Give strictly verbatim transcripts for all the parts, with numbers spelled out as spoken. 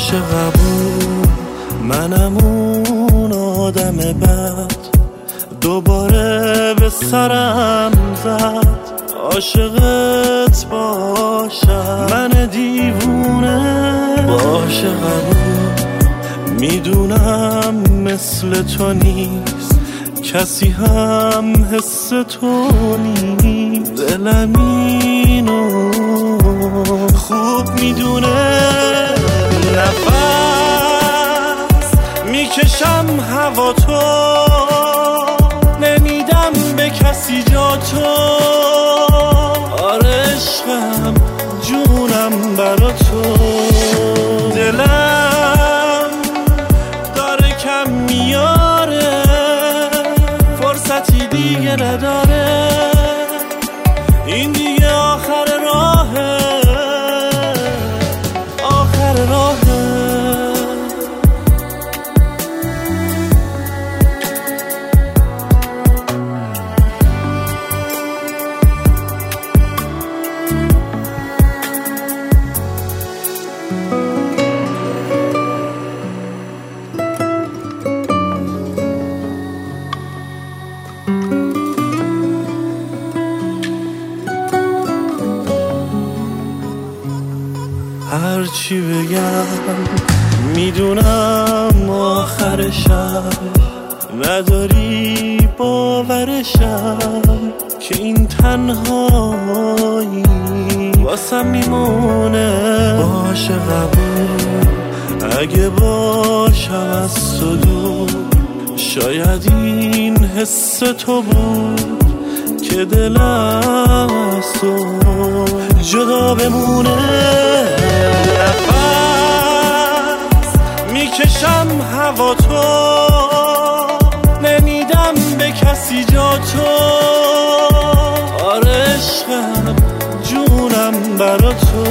باشه قبول، منم اون آدم بد دوباره به سرم زد. عاشقت باشم من دیوونه، باشه قبول، میدونم مثل تو نیست کسی هم حس تو نیست. دلم اینو خوب میدونه، نفس میکشم هوا تو، نمیدم به کسی جا تو. آره عشقم جونم برا تو، دلم داره کم میاره، فرصتی دیگه نداره، این دیگه آخر راهه، آخر راهه. هرچی بگم میدونم آخرشم، نداری باورشم که این تنهایی واسم میمونه. باشه قبول، اگه باشم از تو دور، شاید این حس تو بود که دلم از تو جدا بمونه. نفس میکشم هوا تو، نمیدم به کسی جا تو. آره عشقم جونم برا تو،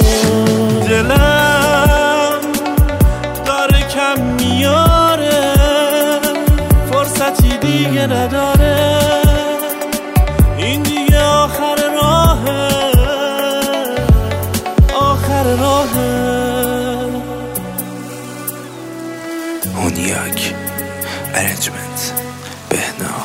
دلم داره کم میاره، فرصتی دیگه نداره، این دیگه آخر راهه، آخر راهه. اون یک ارنجمنت بهنام.